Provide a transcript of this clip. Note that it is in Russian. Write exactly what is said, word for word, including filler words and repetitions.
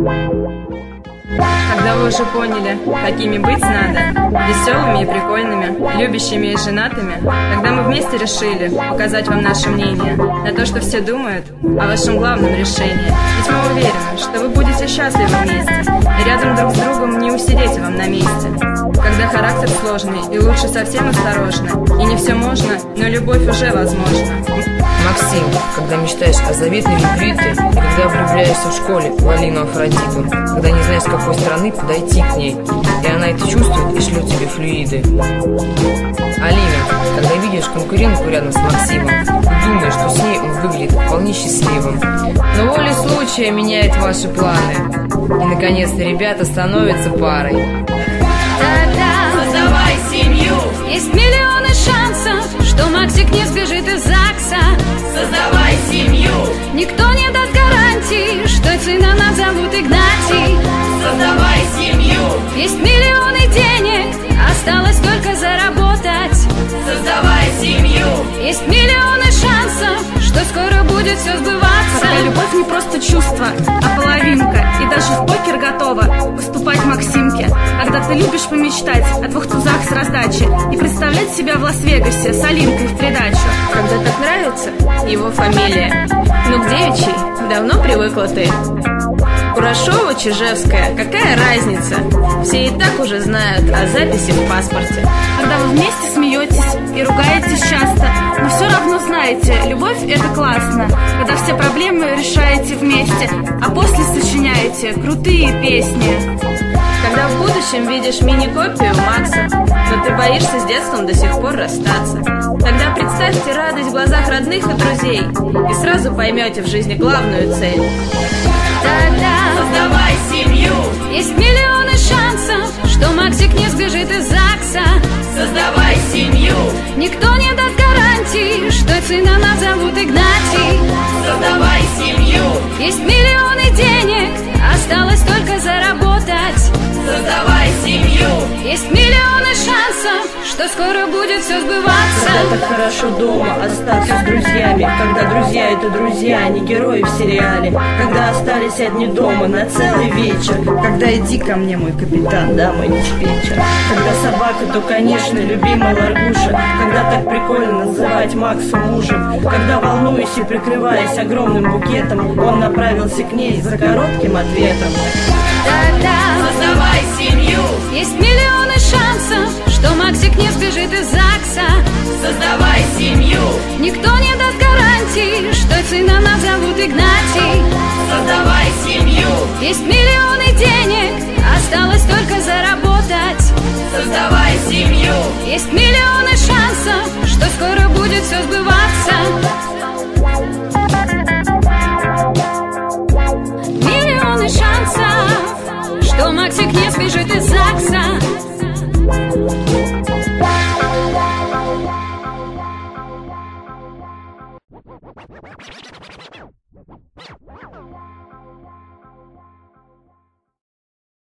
Когда вы уже поняли, какими быть надо, веселыми и прикольными, любящими и женатыми, тогда мы вместе решили показать вам наше мнение на то, что все думают о вашем главном решении. Ведь мы уверены, что вы будете счастливы вместе, и рядом друг с другом не усидите вам на месте. Когда характер сложный, и лучше совсем осторожно, и не все можно, но любовь уже возможна. Максим, когда мечтаешь о заветной любви ты, и когда влюбляешься в школе в Алину Афродиту, когда не знаешь, с какой стороны подойти к ней, и она это чувствует и шлет тебе флюиды. Алина, когда видишь конкурентку рядом с Максимом, и думаешь, что с ней он выглядит вполне счастливым, но воля случая меняет ваши планы, и наконец-то ребята становятся парой. Создавай семью. Есть миллионы шансов, что Максик не сбежит из ЗАГСа. Создавай семью. Никто не даст гарантии, что сына назовут Игнатий. Создавай семью. Есть миллионы денег, осталось только заработать. Создавай семью. Есть миллионы шансов, что скоро будет все сбываться. Когда любовь не просто чувство, а половинка, и даже в покер готова выступать Максимке. Когда ты любишь помечтать о двух тузах с раздачи и представлять себя в Лас-Вегасе с Алинкой в придачу. Когда так нравится его фамилия, ну к девичьей давно привыкла ты. Курашова, Чижевская, какая разница? Все и так уже знают о записи в паспорте. Когда вы вместе смеетесь и ругаетесь часто, но все равно знаете, любовь это классно. Когда все проблемы решаете вместе, а после сочиняете крутые песни. Когда в будущем видишь мини-копию Макса, но ты боишься с детством до сих пор расстаться. Тогда представьте радость в глазах родных и друзей, и сразу поймете в жизни главную цель. Тогда создавай семью. Есть миллионы шансов, что Максик не сбежит из ЗАГСа. Создавай семью. Никто не даст гарантии, что сына назовут Игнатий. Создавай семью. Есть миллионы денег, осталось только заработать. Создавай семью. Есть миллионы шансов, что скоро будет все сбываться. Когда так хорошо дома остаться с друзьями, когда друзья это друзья, а не герои в сериале, когда остались одни дома на целый вечер, когда иди ко мне, мой капитан, да, мой диспетчер, когда собака, то, конечно, любимая Ларгуша, когда так прикольно называть Макса мужем, когда, волнуюсь и прикрываясь огромным букетом, он направился к ней за коротким ответом. Тогда создавай семью. Есть миллионы шансов, что Максик не сбежит из ЗАГСа. Создавай семью. Никто не даст гарантии, что сына назовут Игнатий. Создавай семью. Есть миллионы денег, осталось только заработать. Создавай семью. Есть миллионы шансов, что скоро будет все сбываться. Миллионы шансов, что Максик не сбежит из ЗАГСа.